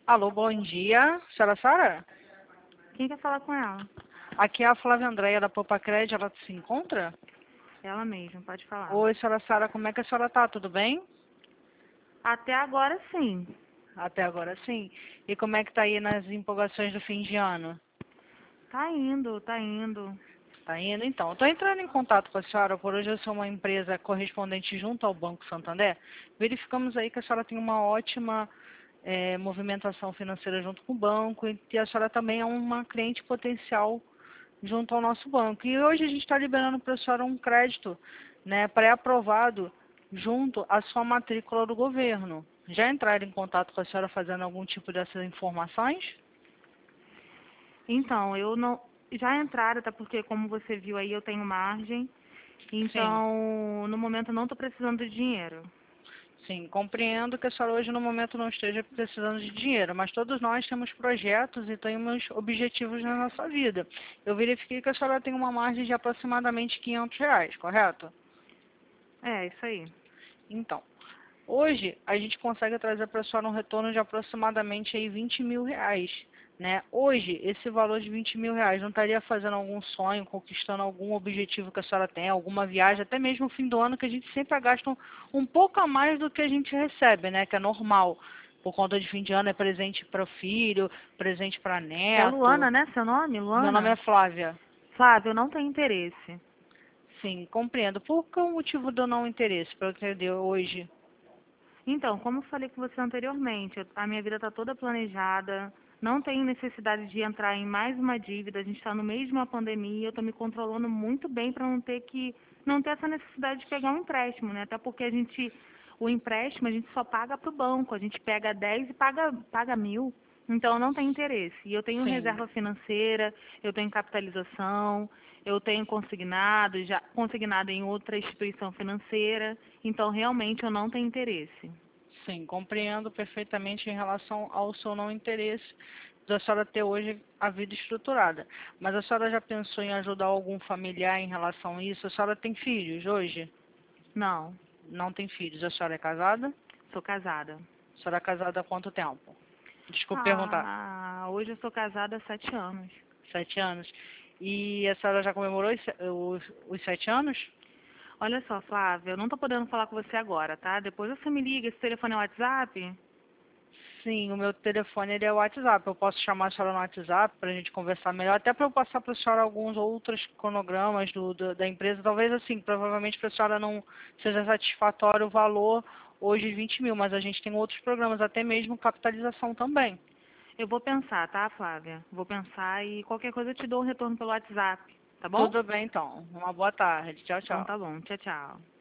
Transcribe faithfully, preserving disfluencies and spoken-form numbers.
Alô, bom dia. Senhora Sara? Quem quer falar com ela? Aqui é a Flávia Andréia da Popacred, ela se encontra? Ela mesma, pode falar. Oi, senhora Sara, como é que a senhora tá? Tudo bem? Até agora sim. Até agora sim. E como é que tá aí nas empolgações do fim de ano? Tá indo, tá indo. Tá indo? Então, estou entrando em contato com a senhora, por hoje eu sou uma empresa correspondente junto ao Banco Santander. Verificamos aí que a senhora tem uma ótima eh, movimentação financeira junto com o banco e que a senhora também é uma cliente potencial junto ao nosso banco. E hoje a gente está liberando para a senhora um crédito, né, pré-aprovado junto à sua matrícula do governo. Já entraram em contato com a senhora fazendo algum tipo dessas informações? Então, eu não. Já entraram, até porque, como você viu aí, eu tenho margem. Sim. Então, no momento, eu não estou precisando de dinheiro. Sim, compreendo que a senhora hoje no momento não esteja precisando de dinheiro, mas todos nós temos projetos e temos objetivos na nossa vida. Eu verifiquei que a senhora tem uma margem de aproximadamente quinhentos reais, correto? É, isso aí. Então, hoje a gente consegue trazer para a senhora um retorno de aproximadamente aí vinte mil reais. Né? Hoje, esse valor de vinte mil reais não estaria fazendo algum sonho, conquistando algum objetivo que a senhora tem, alguma viagem, até mesmo no fim do ano, que a gente sempre gasta um, um pouco a mais do que a gente recebe, né? Que é normal. Por conta de fim de ano é presente para o filho, presente para É neto. Luana, né? Seu nome? Meu nome é Luana? Flávia. Flávio, eu não tenho interesse. Sim, compreendo. Por que o motivo do não interesse, para eu entender hoje? Então, como eu falei com você anteriormente, eu- a minha vida está toda planejada, não tenho necessidade de entrar em mais uma dívida, a gente está no meio de uma pandemia, eu estou me controlando muito bem para não ter que, não ter essa necessidade de pegar um empréstimo, né? Até porque a gente, o empréstimo a gente só paga para o banco, a gente pega dez e paga, paga mil, então não tem interesse. E eu tenho Sim. reserva financeira, eu tenho capitalização, eu tenho consignado, já consignado em outra instituição financeira, então realmente eu não tenho interesse. Sim, compreendo perfeitamente em relação ao seu não interesse da senhora ter hoje a vida estruturada. Mas a senhora já pensou em ajudar algum familiar em relação a isso? A senhora tem filhos hoje? Não, Não tem filhos. A senhora é casada? sou casada. A senhora é casada há quanto tempo? Desculpe perguntar. Ah, hoje eu sou casada há sete anos. Sete anos. E a senhora já comemorou os, se- os, os sete anos? Olha só, Flávia, eu não estou podendo falar com você agora, tá? Depois você me liga, esse telefone é o WhatsApp? Sim, o meu telefone ele é o WhatsApp. Eu posso chamar a senhora no WhatsApp para a gente conversar melhor, até para eu passar para a senhora alguns outros cronogramas do, do- da empresa. Talvez assim, provavelmente para a senhora não seja satisfatório o valor hoje de vinte mil, mas a gente tem outros programas, até mesmo capitalização também. Eu vou pensar, tá, Flávia? Vou pensar e qualquer coisa eu te dou um retorno pelo WhatsApp, tá bom? Tudo bem então. Uma boa tarde. Tchau, Então tchau. tá bom, tchau, tchau.